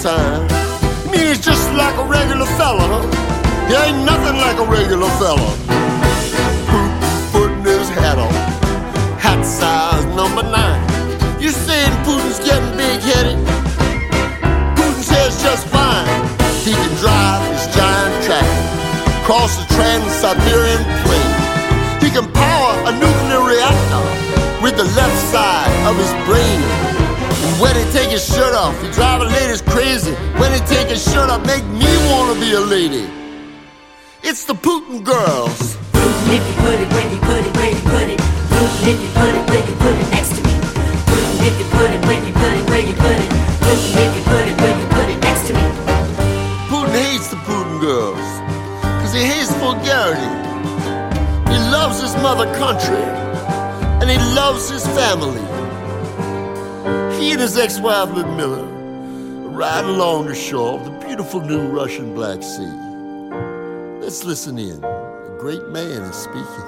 time. I mean, he's just like a regular fella, huh? He ain't nothing like a regular fella. Putin putting his hat on, hat size number 9. You saying Putin's getting big-headed? Putin says just fine. He can drive his giant tractor across the Trans-Siberian Plain. He can power a nuclear reactor with the left side of his brain. And when he take his shirt off, he drive a ladies crazy. When he take his shirt off, make me wanna be a lady. It's the Putin girls. Putin if you put it, when you put it, where you put it. Putin if you put it, when you put it next to me. Putin if you put it, when you put it, where you put it. Putin if you put it, when you put it next to me. Putin hates the Putin girls, cause he hates vulgarity. He loves his mother country, and he loves his family. He and his ex-wife Ludmilla ride along the shore of the beautiful new Russian Black Sea. Let's listen in. A great man is speaking.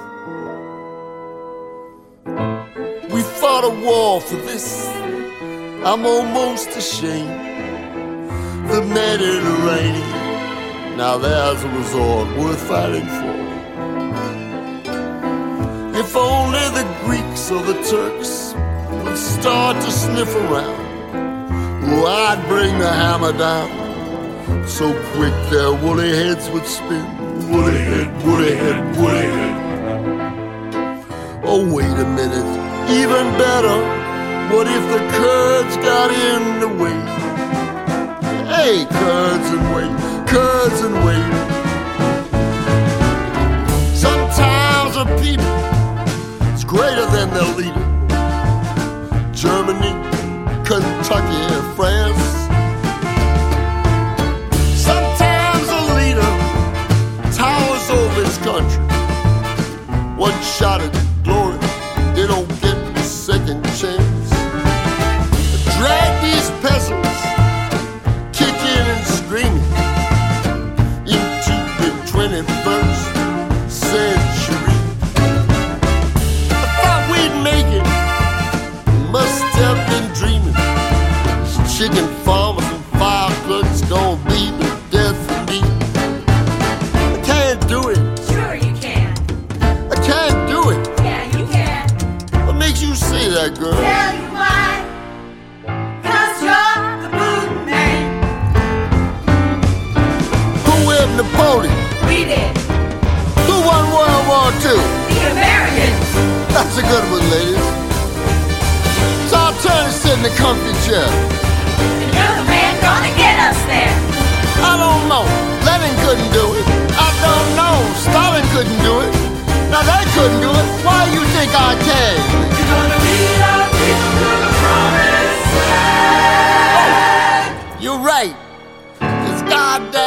We fought a war for this. I'm almost ashamed. The Mediterranean. Now there's a resort worth fighting for. If only the Greeks or the Turks would start to sniff around, oh, I'd bring the hammer down. So quick their woolly heads would spin. Woolly head, woolly head, woolly head. Oh, wait a minute, even better. What if the Kurds got in the way? Hey, Kurds and wait, Kurds and wait. Sometimes a people is greater than their leader. Germany, Kentucky, and France. Sometimes a leader towers over his country. One shot at glory, they don't get a second chance. Drag these peasants, kicking and screaming, into the 21st century. I thought we'd make it, must have been dreaming. Chicken farmers and fire clerks gonna be the death of me. I can't do it. Sure you can. I can't do it. Yeah, you can. What makes you say that, girl? Tell you why. 'Cause you're the Putin man. Who whipped Napoleon? We did. Who won World War II? The Americans. That's a good one, ladies. It's our turn to sit in the comfy chair. And you're the man gonna get us there. I don't know. Lenin couldn't do it. I don't know. Stalin couldn't do it. Now they couldn't do it. Why do you think I can? You're gonna lead our people to the promised land. You're right. It's goddamn